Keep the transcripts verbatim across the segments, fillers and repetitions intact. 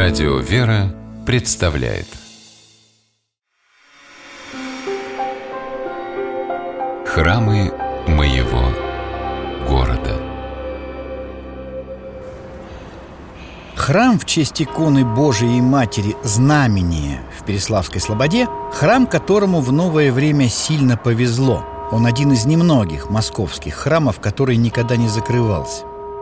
Радио «Вера» представляет Храмы моего города. Храм в честь иконы Божией Матери Знамения в Переславской Слободе – храм, которому в новое время сильно повезло. Он один из немногих московских храмов, который никогда не закрывался.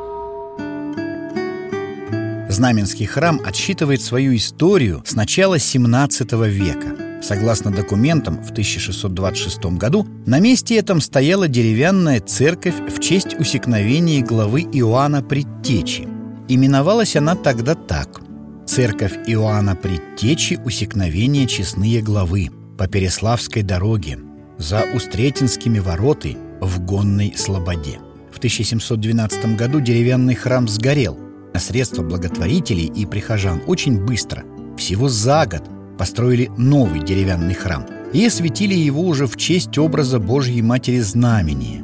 Знаменский храм отсчитывает свою историю с начала семнадцатого века. Согласно документам, в тысяча шестьсот двадцать шестом году на месте этом стояла деревянная церковь в честь усекновения главы Иоанна Предтечи. Именовалась она тогда так: «Церковь Иоанна Предтечи усекновения честные главы по Переславской дороге за Устретинскими вороты в Гонной Слободе». В тысяча семьсот двенадцатом году деревянный храм сгорел. На средства благотворителей и прихожан очень быстро, всего за год, построили новый деревянный храм и осветили его уже в честь образа Божьей Матери Знамения.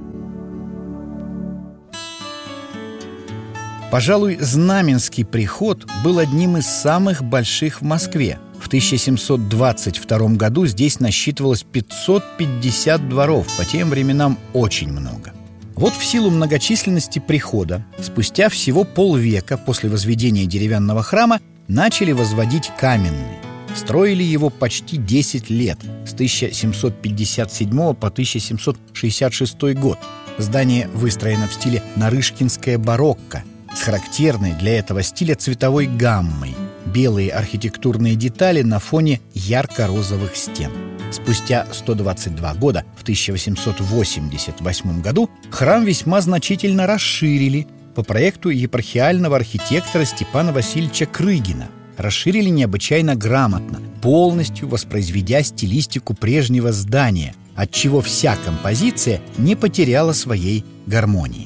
Пожалуй, Знаменский приход был одним из самых больших в Москве. В тысяча семьсот двадцать втором году здесь насчитывалось пятьсот пятьдесят дворов, по тем временам очень много. Вот в силу многочисленности прихода, спустя всего полвека после возведения деревянного храма начали возводить каменный. Строили его почти десять лет, с тысяча семьсот пятьдесят седьмого по тысяча семьсот шестьдесят шестой год. Здание выстроено в стиле нарышкинское барокко, с характерной для этого стиля цветовой гаммой. Белые архитектурные детали на фоне ярко-розовых стен. Спустя сто двадцать два года, в тысяча восемьсот восемьдесят восьмом году, храм весьма значительно расширили по проекту епархиального архитектора Степана Васильевича Крыгина. Расширили необычайно грамотно, полностью воспроизведя стилистику прежнего здания, отчего вся композиция не потеряла своей гармонии.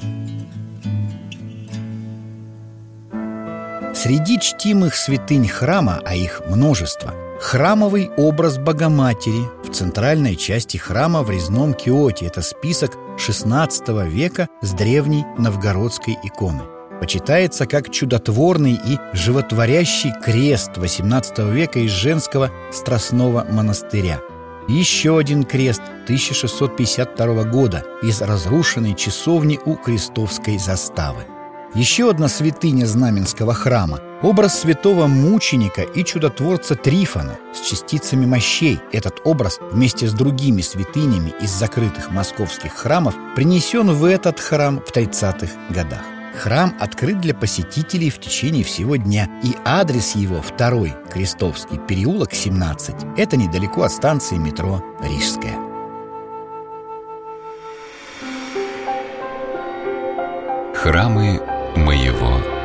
Среди чтимых святынь храма, а их множество, храмовый образ Богоматери в центральной части храма в резном киоте. Это список шестнадцатого века с древней новгородской иконы. Почитается как чудотворный и животворящий крест восемнадцатого века из женского Страстного монастыря. Еще один крест тысяча шестьсот пятьдесят второго года из разрушенной часовни у Крестовской заставы. Еще одна святыня Знаменского храма – образ святого мученика и чудотворца Трифона с частицами мощей. Этот образ вместе с другими святынями из закрытых московских храмов принесен в этот храм в тридцатых годах. Храм открыт для посетителей в течение всего дня, и адрес его второй Крестовский переулок, семнадцать. Это недалеко от станции метро Рижская. Храмы моего